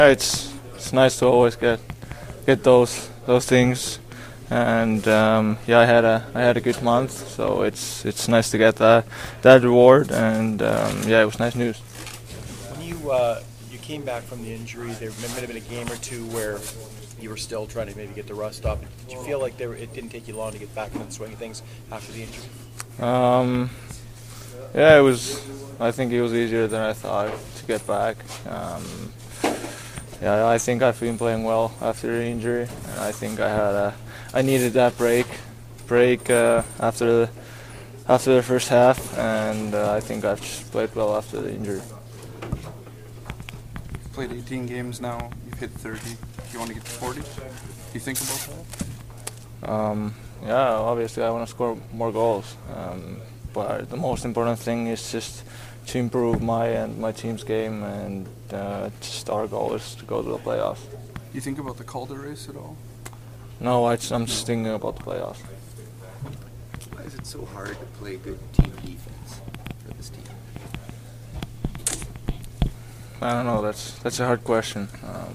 It's nice to always get those things, and I had a good month, so it's nice to get that reward, and it was nice news. When you came back from the injury, there might have been a game or two where you were still trying to maybe get the rust off. Did you feel like it didn't take you long to get back into the swing of things after the injury? It was. I think it was easier than I thought to get back. I think I've been playing well after the injury, and I think I needed that break after the first half, and I think I've just played well after the injury. You've played 18 games now. You've hit 30. You want to get to 40? Do you think about that? Obviously I want to score more goals, but the most important thing is just to improve my and my team's game, and just our goal is to go to the playoffs. You think about the Calder race at all? No, I'm just thinking about the playoffs. Why is it so hard to play good team defense for this team? I don't know. That's a hard question.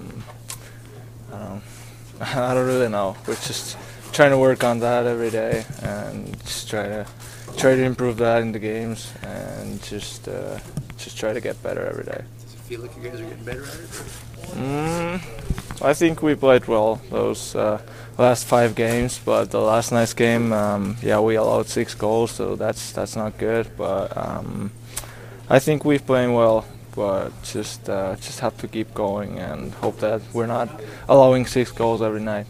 I don't really know. We're just trying to work on that every day, and just try to improve that in the games, and just try to get better every day. Does it feel like you guys are getting better at it? I think we played well those last 5 games, but the last night's game, we allowed 6 goals, so that's not good. But I think we've playing well, but just have to keep going and hope that we're not allowing 6 goals every night.